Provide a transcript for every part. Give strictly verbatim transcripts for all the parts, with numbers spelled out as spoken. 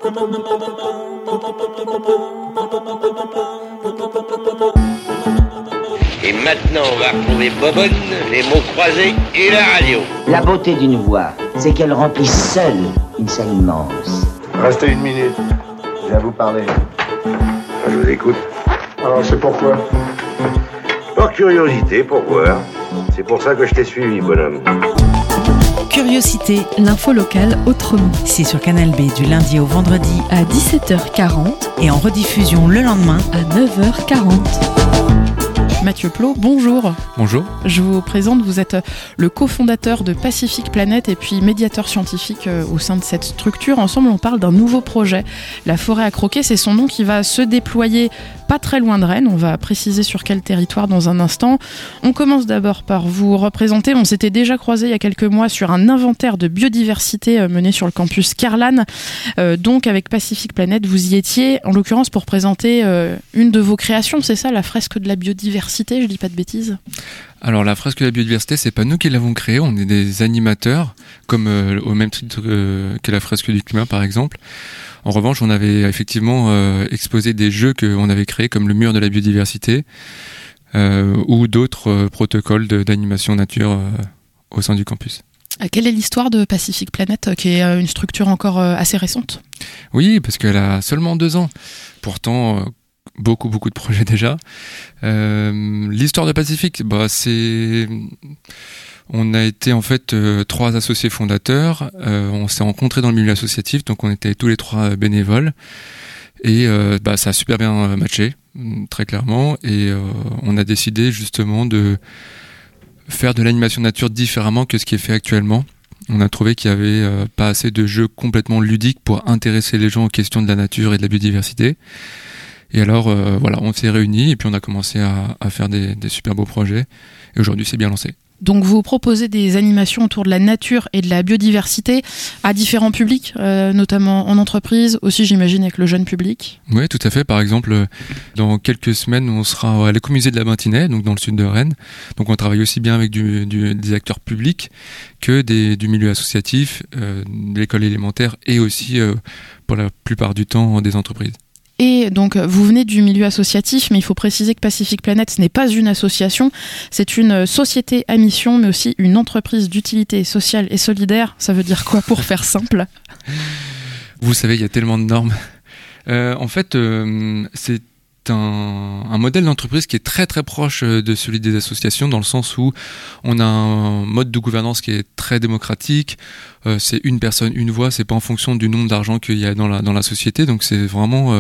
Et maintenant, on va retrouver Bobonne, les mots croisés et la radio. La beauté d'une voix, c'est qu'elle remplit seule une salle immense. Restez une minute, j'ai à vous parler. Je vous écoute. Alors, c'est pourquoi ? Par curiosité, pour voir. C'est pour ça que je t'ai suivi, bonhomme. Curiosité, l'info locale autrement. C'est sur Canal B du lundi au vendredi à dix-sept heures quarante et en rediffusion le lendemain à neuf heures quarante. Mathieu Plot, bonjour. Bonjour. Je vous présente, vous êtes le cofondateur de Pacific Planet et puis médiateur scientifique au sein de cette structure. Ensemble, on parle d'un nouveau projet, la forêt à croquer. C'est son nom qui va se déployer pas très loin de Rennes. On va préciser sur quel territoire dans un instant. On commence d'abord par vous représenter. On s'était déjà croisé il y a quelques mois sur un inventaire de biodiversité mené sur le campus Carlan. Euh, donc avec Pacific Planet, vous y étiez, en l'occurrence pour présenter euh, une de vos créations, c'est ça, la fresque de la biodiversité, je dis pas de bêtises ? Alors la fresque de la biodiversité, c'est pas nous qui l'avons créée, on est des animateurs, comme euh, au même titre euh, que la fresque du climat par exemple. En revanche, on avait effectivement euh, exposé des jeux qu'on avait créés comme le mur de la biodiversité euh, ou d'autres euh, protocoles de, d'animation nature euh, au sein du campus. Quelle est l'histoire de Pacific Planet, qui est une structure encore assez récente ? Oui, parce qu'elle a seulement deux ans. Pourtant, euh, beaucoup, beaucoup de projets déjà. Euh, l'histoire de Pacific, bah, c'est... On a été en fait euh, trois associés fondateurs. Euh, on s'est rencontrés dans le milieu associatif, donc on était tous les trois bénévoles. Et euh, bah, ça a super bien matché, très clairement. Et euh, on a décidé justement de faire de l'animation nature différemment que ce qui est fait actuellement. On a trouvé qu'il y avait euh, pas assez de jeux complètement ludiques pour intéresser les gens aux questions de la nature et de la biodiversité. Et alors, euh, voilà, on s'est réunis et puis on a commencé à, à faire des, des super beaux projets. Et aujourd'hui, c'est bien lancé. Donc vous proposez des animations autour de la nature et de la biodiversité à différents publics, euh, notamment en entreprise, aussi j'imagine avec le jeune public. Oui, tout à fait. Par exemple, dans quelques semaines, on sera à l'écomusée de la Bintinais, donc dans le sud de Rennes. Donc on travaille aussi bien avec du, du, des acteurs publics que des, du milieu associatif, euh, de l'école élémentaire et aussi, euh, pour la plupart du temps, des entreprises. Et donc, vous venez du milieu associatif, mais il faut préciser que Pacific Planet, ce n'est pas une association, c'est une société à mission, mais aussi une entreprise d'utilité sociale et solidaire. Ça veut dire quoi pour faire simple ? Vous savez, il y a tellement de normes. Euh, en fait, euh, c'est un, un modèle d'entreprise qui est très très proche de celui des associations, dans le sens où on a un mode de gouvernance qui est très démocratique. Euh, c'est une personne, une voix, c'est pas en fonction du nombre d'argent qu'il y a dans la, dans la société, donc c'est vraiment euh,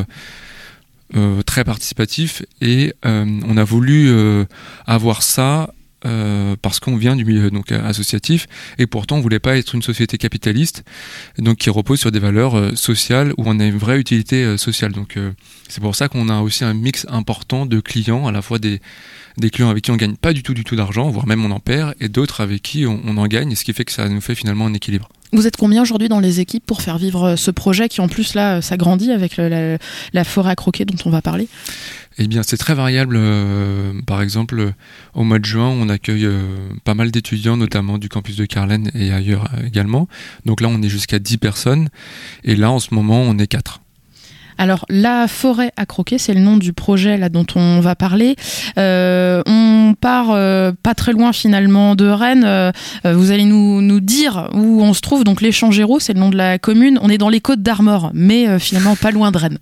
euh, très participatif. Et euh, on a voulu euh, avoir ça euh, parce qu'on vient du milieu donc, associatif, et pourtant on voulait pas être une société capitaliste, donc qui repose sur des valeurs euh, sociales, où on a une vraie utilité euh, sociale. Donc euh, c'est pour ça qu'on a aussi un mix important de clients, à la fois des des clients avec qui on gagne pas du tout du tout d'argent, voire même on en perd, et d'autres avec qui on, on en gagne, et ce qui fait que ça nous fait finalement un équilibre. Vous êtes combien aujourd'hui dans les équipes pour faire vivre ce projet qui en plus là s'agrandit avec le, la, la forêt à croquer dont on va parler ? Eh bien c'est très variable. Euh, par exemple euh, au mois de juin on accueille euh, pas mal d'étudiants, notamment du campus de Carlen et ailleurs euh, également. Donc là on est jusqu'à dix personnes, et là en ce moment on est quatre. Alors, la forêt à croquer, c'est le nom du projet là dont on va parler. Euh, on part euh, pas très loin finalement de Rennes. Euh, vous allez nous, nous dire où on se trouve. Donc, les Champs-Géraud, c'est le nom de la commune. On est dans les Côtes d'Armor, mais euh, finalement pas loin de Rennes.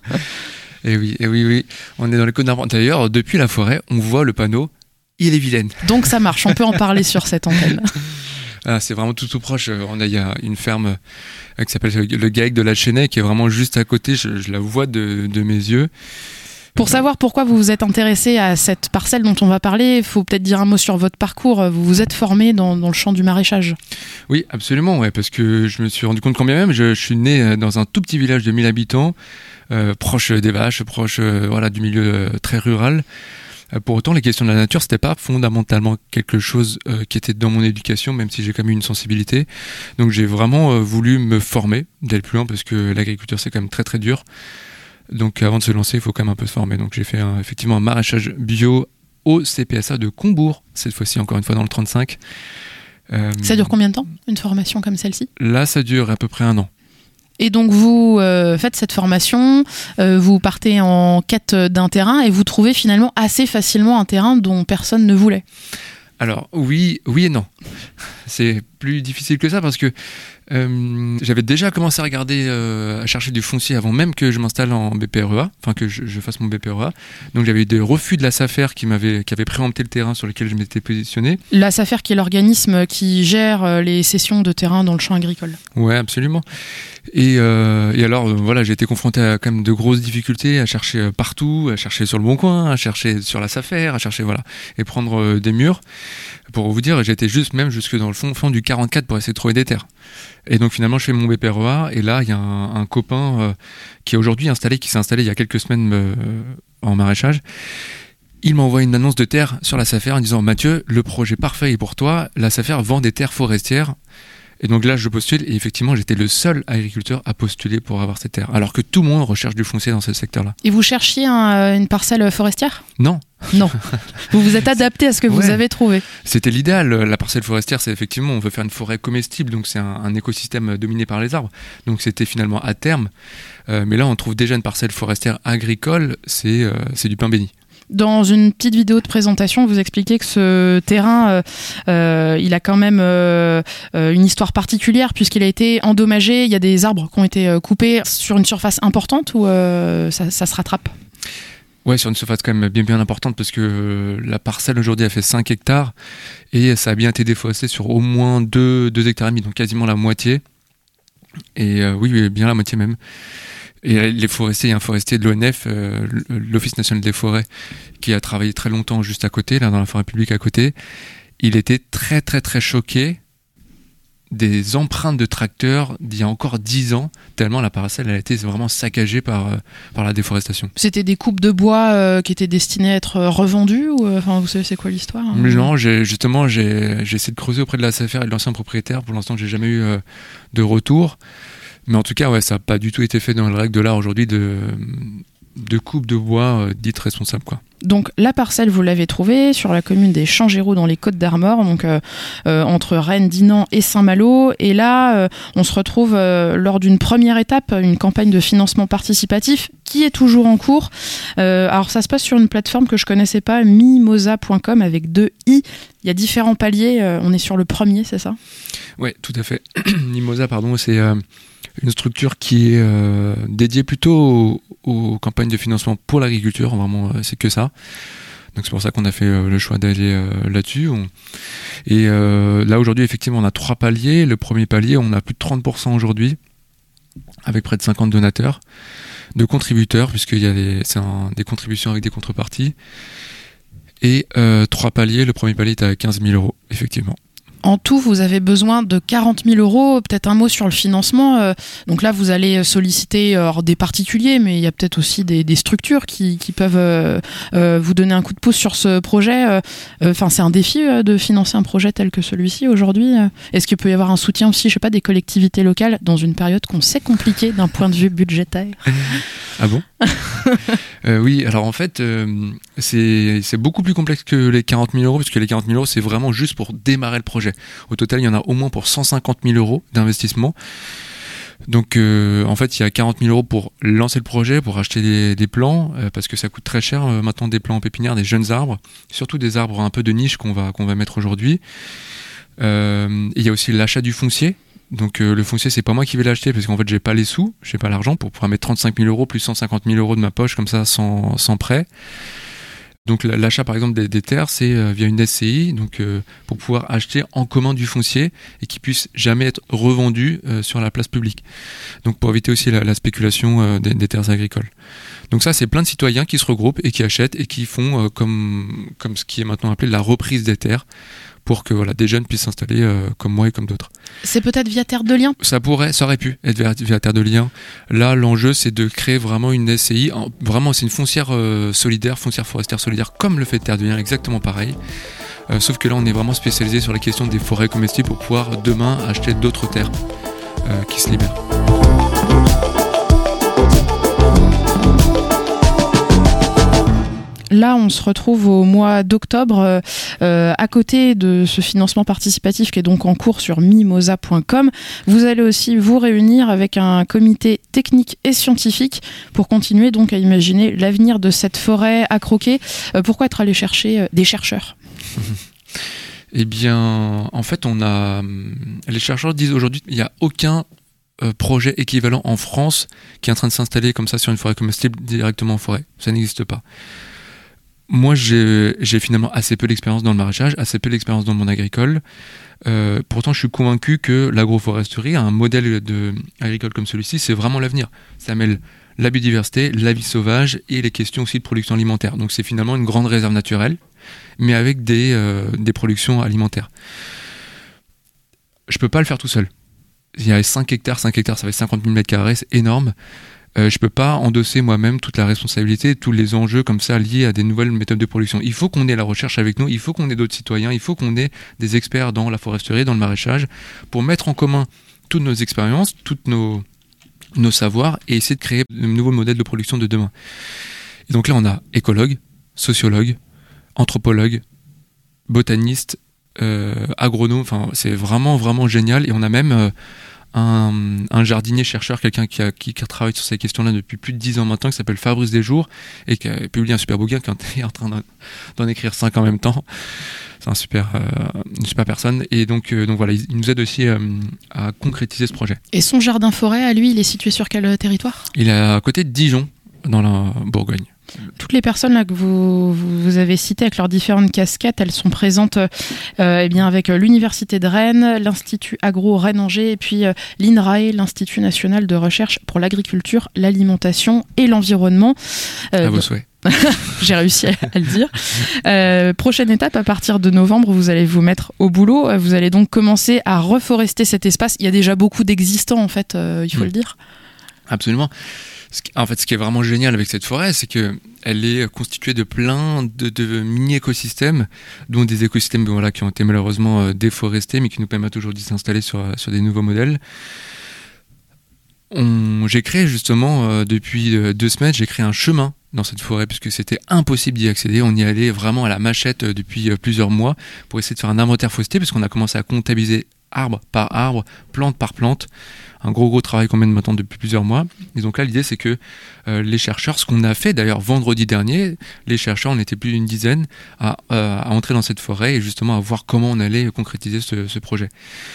Et oui, et oui, oui. On est dans les Côtes d'Armor. D'ailleurs, depuis la forêt, on voit le panneau « Il est vilaine ». Donc, ça marche. On peut en parler sur cette antenne. Ah, c'est vraiment tout tout proche. On a, il y a une ferme qui s'appelle le Gaec de la Chênaie, qui est vraiment juste à côté. Je, je la vois de, de mes yeux. Pour savoir pourquoi vous vous êtes intéressé à cette parcelle dont on va parler, il faut peut-être dire un mot sur votre parcours. Vous vous êtes formé dans, dans le champ du maraîchage. Oui, absolument, ouais, parce que je me suis rendu compte quand bien même, je, je suis né dans un tout petit village de mille habitants, euh, proche des vaches, proche euh, voilà, du milieu euh, très rural. Pour autant, les questions de la nature, c'était pas fondamentalement quelque chose euh, qui était dans mon éducation, même si j'ai quand même eu une sensibilité. Donc j'ai vraiment euh, voulu me former dès le plus loin, parce que l'agriculture, c'est quand même très très dur. Donc avant de se lancer, il faut quand même un peu se former. Donc j'ai fait un, effectivement un maraîchage bio au C P S A de Combourg, cette fois-ci encore une fois dans le trente-cinq. Euh, ça dure combien de temps, une formation comme celle-ci ? Là, ça dure à peu près un an. Et donc vous euh, faites cette formation, euh, vous partez en quête d'un terrain et vous trouvez finalement assez facilement un terrain dont personne ne voulait. Alors oui, oui et non. C'est plus difficile que ça parce que euh, j'avais déjà commencé à regarder, euh, à chercher du foncier avant même que je m'installe en B P R E A, enfin que je, je fasse mon B P R E A. Donc j'avais eu des refus de la SAFER qui m'avait, qui avait préempté le terrain sur lequel je m'étais positionné. La SAFER qui est l'organisme qui gère les cessions de terrain dans le champ agricole. Ouais, absolument. Et, euh, et alors, euh, voilà, j'ai été confronté à quand même de grosses difficultés à chercher partout, à chercher sur le Bon Coin, à chercher sur la SAFER, à chercher, voilà, et prendre euh, des murs. Pour vous dire, j'ai été juste même jusque dans le fond, fond du quarante-quatre pour essayer de trouver des terres. Et donc finalement, je fais mon B P R E A, et là, il y a un, un copain euh, qui est aujourd'hui installé, qui s'est installé il y a quelques semaines euh, en maraîchage. Il m'envoie une annonce de terre sur la SAFER en disant « Mathieu, le projet parfait est pour toi, la SAFER vend des terres forestières ». Et donc là, je postule et effectivement, j'étais le seul agriculteur à postuler pour avoir ces terres. Alors que tout le monde recherche du foncier dans ce secteur-là. Et vous cherchiez un, une parcelle forestière ? Non. Non. Vous vous êtes adapté à ce que ouais. vous avez trouvé. C'était l'idéal. La parcelle forestière, c'est effectivement, on veut faire une forêt comestible, donc c'est un, un écosystème dominé par les arbres. Donc c'était finalement à terme. Euh, mais là, on trouve déjà une parcelle forestière agricole, c'est, euh, c'est du pain béni. Dans une petite vidéo de présentation, vous expliquez que ce terrain, euh, euh, il a quand même euh, euh, une histoire particulière puisqu'il a été endommagé. Il y a des arbres qui ont été euh, coupés sur une surface importante ou euh, ça, ça se rattrape ? Ouais, sur une surface quand même bien bien importante parce que euh, la parcelle aujourd'hui a fait cinq hectares et ça a bien été déforesté sur au moins deux hectares et demi, donc quasiment la moitié. Et euh, oui, bien la moitié même. Et les forestiers, il y a un forestier de l'O N F, euh, l'Office national des forêts, qui a travaillé très longtemps juste à côté, là dans la forêt publique à côté. Il était très très très choqué des empreintes de tracteurs d'il y a encore dix ans, tellement la parcelle elle a été vraiment saccagée par, euh, par la déforestation. C'était des coupes de bois euh, qui étaient destinées à être revendues ou euh, enfin, vous savez c'est quoi l'histoire hein ? Non, j'ai, justement j'ai, j'ai essayé de creuser auprès de la SAFER et de l'ancien propriétaire. Pour l'instant, j'ai jamais eu euh, de retour. Mais en tout cas, ouais, ça n'a pas du tout été fait dans les règles de l'art aujourd'hui de, de coupe de bois euh, dite responsable, quoi. Donc la parcelle, vous l'avez trouvée sur la commune des Champs-Géraud dans les Côtes-d'Armor, donc euh, euh, entre Rennes, Dinan et Saint-Malo. Et là, euh, on se retrouve euh, lors d'une première étape, une campagne de financement participatif qui est toujours en cours. Euh, alors ça se passe sur une plateforme que je connaissais pas, mimosa point com avec deux i. Il y a différents paliers. Euh, on est sur le premier, c'est ça ? Ouais, tout à fait. Mimosa, pardon, c'est euh, une structure qui est euh, dédiée plutôt aux, aux campagnes de financement pour l'agriculture. Vraiment, euh, c'est que ça. Donc c'est pour ça qu'on a fait euh, le choix d'aller euh, là-dessus. On... Et euh, là aujourd'hui, effectivement, on a trois paliers. Le premier palier, on a plus de trente pour cent aujourd'hui, avec près de cinquante donateurs, de contributeurs, puisqu'il y a des, c'est un, des contributions avec des contreparties. Et euh, trois paliers. Le premier palier est à quinze mille euros, effectivement. En tout, vous avez besoin de quarante mille euros. Peut-être un mot sur le financement. Euh, donc là, vous allez solliciter euh, des particuliers, mais il y a peut-être aussi des, des structures qui, qui peuvent euh, euh, vous donner un coup de pouce sur ce projet. Enfin, euh, c'est un défi euh, de financer un projet tel que celui-ci aujourd'hui. Est-ce qu'il peut y avoir un soutien aussi, je sais pas, des collectivités locales dans une période qu'on sait compliquée d'un point de vue budgétaire ? Ah bon ? euh, Oui, alors en fait, euh, c'est, c'est beaucoup plus complexe que les quarante mille euros, puisque les quarante mille euros, c'est vraiment juste pour démarrer le projet. Au total, il y en a au moins pour cent cinquante mille euros d'investissement. Donc, euh, en fait, il y a quarante mille euros pour lancer le projet, pour acheter des, des plants, euh, parce que ça coûte très cher euh, maintenant des plants en pépinière, des jeunes arbres, surtout des arbres un peu de niche qu'on va, qu'on va mettre aujourd'hui. Euh, il y a aussi l'achat du foncier. Donc euh, le foncier, c'est pas moi qui vais l'acheter parce qu'en fait j'ai pas les sous, j'ai pas l'argent pour pouvoir mettre trente-cinq mille euros plus cent cinquante mille euros de ma poche comme ça sans, sans prêt. Donc l'achat par exemple des, des terres, c'est euh, via une S C I, donc euh, pour pouvoir acheter en commun du foncier et qui puisse jamais être revendu euh, sur la place publique. Donc pour éviter aussi la, la spéculation euh, des, des terres agricoles. Donc ça, c'est plein de citoyens qui se regroupent et qui achètent et qui font euh, comme, comme ce qui est maintenant appelé la reprise des terres, pour que voilà, des jeunes puissent s'installer euh, comme moi et comme d'autres. C'est peut-être via Terre de Liens ? Ça pourrait, ça aurait pu être via, via Terre de Liens. Là, l'enjeu, c'est de créer vraiment une S C I. Vraiment, c'est une foncière euh, solidaire, foncière forestière solidaire, comme le fait Terre de Liens, exactement pareil. Euh, sauf que là, on est vraiment spécialisé sur la question des forêts comestibles pour pouvoir demain acheter d'autres terres euh, qui se libèrent. là, on se retrouve au mois d'octobre, euh, à côté de ce financement participatif qui est donc en cours sur mimosa point com. Vous allez aussi vous réunir avec un comité technique et scientifique pour continuer donc à imaginer l'avenir de cette forêt à croquer. Euh, pourquoi être allé chercher des chercheurs ? Eh bien, en fait, on a les chercheurs disent aujourd'hui qu'il n'y a aucun euh, projet équivalent en France qui est en train de s'installer comme ça sur une forêt comestible directement en forêt. Ça n'existe pas. Moi, j'ai, j'ai finalement assez peu d'expérience dans le maraîchage, assez peu d'expérience dans le monde agricole. Euh, pourtant, je suis convaincu que l'agroforesterie, un modèle de, agricole comme celui-ci, c'est vraiment l'avenir. Ça mêle la biodiversité, la vie sauvage et les questions aussi de production alimentaire. Donc, c'est finalement une grande réserve naturelle, mais avec des, euh, des productions alimentaires. Je peux pas le faire tout seul. Il y a cinq hectares, cinq hectares, ça fait cinquante mille mètres carrés, c'est énorme. Euh, je peux pas endosser moi-même toute la responsabilité, tous les enjeux comme ça liés à des nouvelles méthodes de production. Il faut qu'on ait la recherche avec nous, il faut qu'on ait d'autres citoyens, il faut qu'on ait des experts dans la foresterie, dans le maraîchage, pour mettre en commun toutes nos expériences, tous nos, nos savoirs et essayer de créer de nouveaux modèles de production de demain. Et donc là, on a écologues, sociologues, anthropologues, botanistes, euh, agronomes, enfin c'est vraiment vraiment génial. Et on a même euh, un, un jardinier chercheur, quelqu'un qui, a, qui, qui travaille sur ces questions-là depuis plus de dix ans maintenant, qui s'appelle Fabrice Desjours et qui a publié un super bouquin, qui est en train d'en, d'en écrire cinq en même temps. C'est un super, euh, une super personne. Et donc, euh, donc voilà, il, il nous aide aussi euh, à concrétiser ce projet. Et son jardin-forêt, à lui, il est situé sur quel territoire ? Il est à côté de Dijon, dans la Bourgogne. Toutes les personnes là que vous, vous avez citées avec leurs différentes casquettes, elles sont présentes euh, eh bien avec l'Université de Rennes, l'Institut Agro Rennes-Angers et puis euh, l'I N R A E, l'Institut National de Recherche pour l'Agriculture, l'Alimentation et l'Environnement. Euh, à vos souhaits. J'ai réussi à, à le dire. Euh, prochaine étape, à partir de novembre, vous allez vous mettre au boulot. Vous allez donc commencer à reforester cet espace. Il y a déjà beaucoup d'existants en fait, euh, il faut mmh. le dire. Absolument. En fait, ce qui est vraiment génial avec cette forêt, c'est que elle est constituée de plein de, de mini-écosystèmes, dont des écosystèmes voilà, qui ont été malheureusement déforestés, mais qui nous permettent aujourd'hui de s'installer sur, sur des nouveaux modèles. On, j'ai créé justement, euh, depuis deux semaines, j'ai créé un chemin dans cette forêt, puisque c'était impossible d'y accéder. On y allait vraiment à la machette depuis plusieurs mois pour essayer de faire un inventaire forestier, puisqu'on a commencé à comptabiliser arbre par arbre, plante par plante. Un gros gros travail qu'on mène maintenant depuis plusieurs mois. Et donc là, l'idée, c'est que euh, les chercheurs, ce qu'on a fait d'ailleurs vendredi dernier, les chercheurs, on était plus d'une dizaine à, euh, à entrer dans cette forêt et justement à voir comment on allait concrétiser ce, ce projet.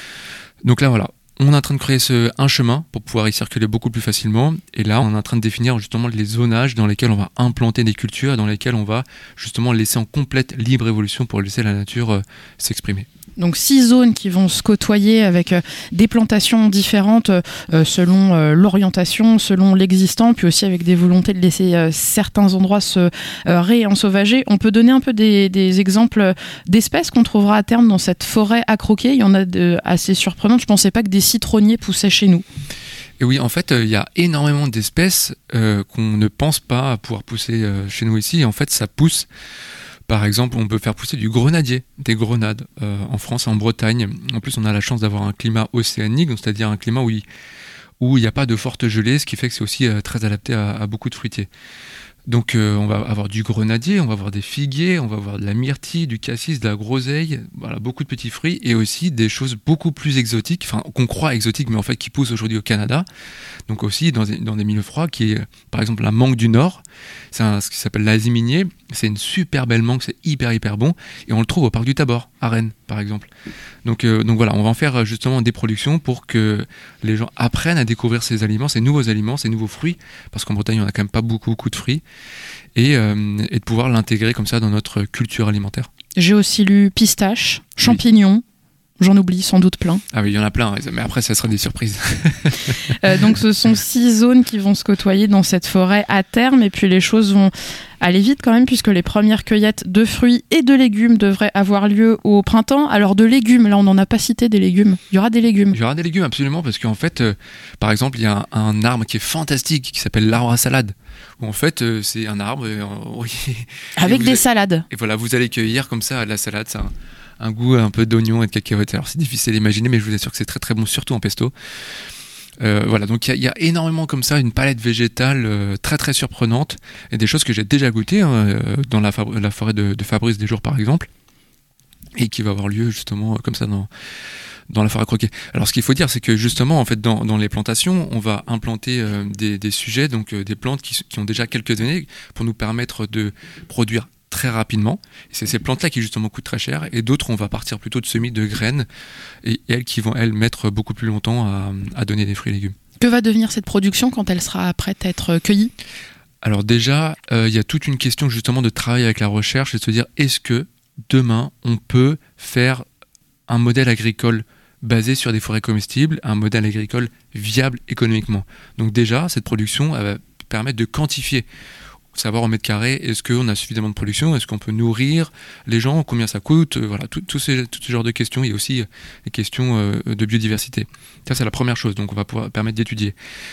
Donc là, voilà. On est en train de créer ce, un chemin pour pouvoir y circuler beaucoup plus facilement. Et là, on est en train de définir justement les zonages dans lesquels on va implanter des cultures et dans lesquels on va justement laisser en complète libre évolution pour laisser la nature euh, s'exprimer. Donc six zones qui vont se côtoyer avec euh, des plantations différentes euh, selon euh, l'orientation, selon l'existant, puis aussi avec des volontés de laisser euh, certains endroits se euh, réensauvager. On peut donner un peu des, des exemples d'espèces qu'on trouvera à terme dans cette forêt à croquer. Il y en a de, assez surprenantes. Je ne pensais pas que des citronniers poussaient chez nous. Et oui, en fait, il euh, y a énormément d'espèces euh, qu'on ne pense pas pouvoir pousser euh, chez nous ici. Et en fait, ça pousse. Par exemple, on peut faire pousser du grenadier, des grenades euh, en France et en Bretagne. En plus, on a la chance d'avoir un climat océanique, donc c'est-à-dire un climat où il où il n'y a pas de forte gelée, ce qui fait que c'est aussi euh, très adapté à, à beaucoup de fruitiers. Donc euh, on va avoir du grenadier, on va avoir des figuiers, on va avoir de la myrtille, du cassis, de la groseille, voilà, beaucoup de petits fruits et aussi des choses beaucoup plus exotiques, enfin qu'on croit exotiques mais en fait qui poussent aujourd'hui au Canada. Donc aussi dans des, dans des milieux froids, qui est par exemple la mangue du Nord, c'est un, ce qui s'appelle l'Asie minier, c'est une super belle mangue, c'est hyper hyper bon et on le trouve au parc du Tabor, à Rennes par exemple. Donc, euh, donc voilà, on va en faire justement des productions pour que les gens apprennent à découvrir ces aliments, ces nouveaux aliments, ces nouveaux fruits, parce qu'en Bretagne on a quand même pas beaucoup beaucoup de fruits. Et, euh, et de pouvoir l'intégrer comme ça dans notre culture alimentaire. J'ai aussi lu pistache, champignons, oui. J'en oublie sans doute plein. Ah oui, il y en a plein, mais après ça sera des surprises. euh, donc ce sont six zones qui vont se côtoyer dans cette forêt à terme, et puis les choses vont aller vite quand même, puisque les premières cueillettes de fruits et de légumes devraient avoir lieu au printemps. Alors de légumes, là on n'en a pas cité des légumes, il y aura des légumes. Il y aura des légumes absolument, parce qu'en fait, euh, par exemple, il y a un, un arbre qui est fantastique, qui s'appelle l'arbre à salade. Où en fait, euh, c'est un arbre... Euh, oui, avec des allez, salades. Et voilà, vous allez cueillir comme ça la salade, ça un goût un peu d'oignon et de cacahuètes. Alors c'est difficile à imaginer, mais je vous assure que c'est très très bon, surtout en pesto. Euh, voilà, donc il y, y a énormément comme ça, une palette végétale euh, très très surprenante, et des choses que j'ai déjà goûtées hein, euh, dans la, fa- la forêt de, de Fabrice des Jours par exemple, et qui va avoir lieu justement euh, comme ça dans, dans la forêt à croquer. Alors ce qu'il faut dire, c'est que justement en fait dans, dans les plantations, on va implanter euh, des, des sujets, donc euh, des plantes qui, qui ont déjà quelques années pour nous permettre de produire très rapidement. Et c'est ces plantes-là qui justement coûtent très cher, et d'autres on va partir plutôt de semis de graines, et, et elles qui vont elles mettre beaucoup plus longtemps à, à donner des fruits et légumes. Que va devenir cette production quand elle sera prête à être cueillie ? Alors déjà, il euh, y a toute une question justement de travail avec la recherche et de se dire est-ce que demain on peut faire un modèle agricole basé sur des forêts comestibles, un modèle agricole viable économiquement. Donc déjà, cette production elle va permettre de quantifier, savoir au mètre carré, est-ce qu'on a suffisamment de production, est-ce qu'on peut nourrir les gens, combien ça coûte, voilà, tout, tout, ces, tout ce genre de questions. Il y a aussi les questions euh, de biodiversité. Ça, c'est la première chose, donc on va pouvoir permettre d'étudier.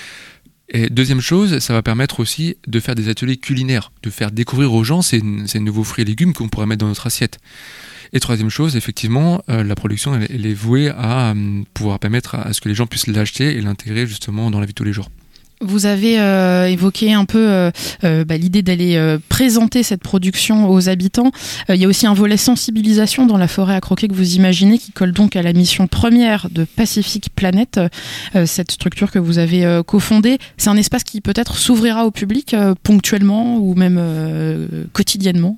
Et deuxième chose, ça va permettre aussi de faire des ateliers culinaires, de faire découvrir aux gens ces, ces nouveaux fruits et légumes qu'on pourrait mettre dans notre assiette. Et troisième chose, effectivement, euh, la production, elle, elle est vouée à euh, pouvoir permettre à, à ce que les gens puissent l'acheter et l'intégrer justement dans la vie de tous les jours. Vous avez euh, évoqué un peu euh, euh, bah, l'idée d'aller euh, présenter cette production aux habitants. Euh, il y a aussi un volet sensibilisation dans la forêt à croquer que vous imaginez, qui colle donc à la mission première de Pacific Planet, euh, cette structure que vous avez euh, cofondée. C'est un espace qui peut-être s'ouvrira au public euh, ponctuellement ou même euh, quotidiennement.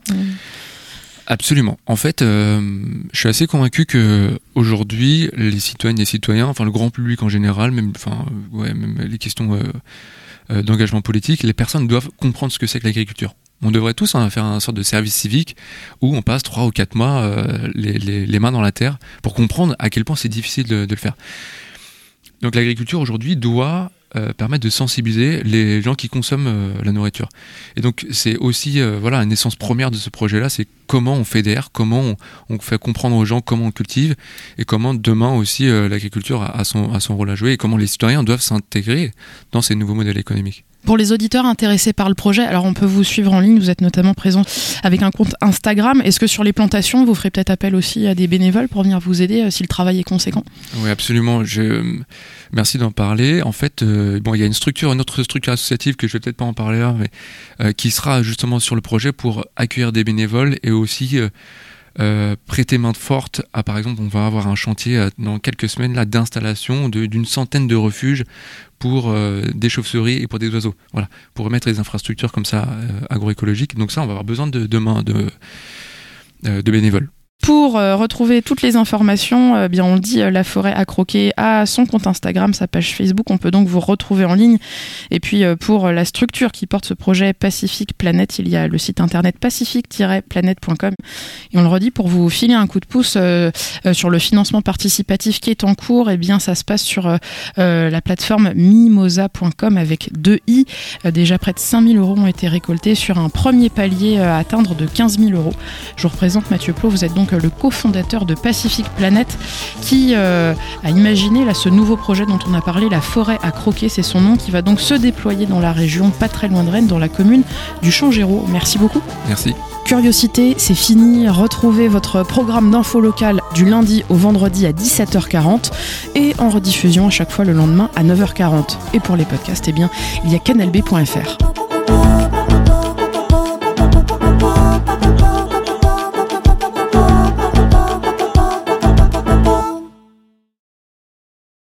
Absolument. En fait, euh, je suis assez convaincu que aujourd'hui, les citoyennes et les citoyens, enfin le grand public en général, même, enfin, ouais, même les questions euh, euh, d'engagement politique, les personnes doivent comprendre ce que c'est que l'agriculture. On devrait tous hein, faire un sorte de service civique où on passe trois ou quatre mois euh, les, les, les mains dans la terre pour comprendre à quel point c'est difficile de, de le faire. Donc l'agriculture aujourd'hui doit euh, permettre de sensibiliser les gens qui consomment euh, la nourriture. Et donc c'est aussi euh, voilà une essence première de ce projet-là, c'est comment on fédère, comment on, on fait comprendre aux gens comment on cultive, et comment demain aussi euh, l'agriculture a, a, son, a son rôle à jouer, et comment les citoyens doivent s'intégrer dans ces nouveaux modèles économiques. Pour les auditeurs intéressés par le projet, alors on peut vous suivre en ligne, vous êtes notamment présent avec un compte Instagram. Est-ce que sur les plantations, vous ferez peut-être appel aussi à des bénévoles pour venir vous aider euh, si le travail est conséquent ? Oui, absolument. Je, euh, merci d'en parler. En fait, euh, bon, il y a une structure, une autre structure associative que je vais peut-être pas en parler là, mais euh, qui sera justement sur le projet pour accueillir des bénévoles et aussi euh, Euh, prêter main forte à, par exemple, on va avoir un chantier euh, dans quelques semaines là d'installation de, d'une centaine de refuges pour euh, des chauves-souris et pour des oiseaux. Voilà, pour remettre des infrastructures comme ça euh, agroécologiques. Donc ça, on va avoir besoin de de main de, euh, de bénévoles. Pour euh, retrouver toutes les informations, euh, bien on le dit, euh, La Forêt à croquer a son compte Instagram, sa page Facebook, on peut donc vous retrouver en ligne. Et puis euh, pour la structure qui porte ce projet Pacific Planet, il y a le site internet pacific tiret planète point com. Et on le redit, pour vous filer un coup de pouce euh, euh, sur le financement participatif qui est en cours, et bien ça se passe sur euh, euh, la plateforme mimosa point com avec deux i. Euh, déjà près de cinq mille euros ont été récoltés sur un premier palier euh, à atteindre de quinze mille euros. Je vous représente Mathieu Plot, vous êtes donc le cofondateur de Pacific Planet qui euh, a imaginé là, ce nouveau projet dont on a parlé, La Forêt à croquer, c'est son nom, qui va donc se déployer dans la région, pas très loin de Rennes, dans la commune du Champ-Géraud. Merci beaucoup. Merci. Curiosité, c'est fini. Retrouvez votre programme d'info locale du lundi au vendredi à dix-sept heures quarante et en rediffusion à chaque fois le lendemain à neuf heures quarante. Et pour les podcasts, eh bien, il y a canal b point f r.